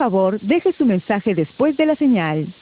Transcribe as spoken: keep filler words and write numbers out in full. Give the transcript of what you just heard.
favor, deje su mensaje después de la señal.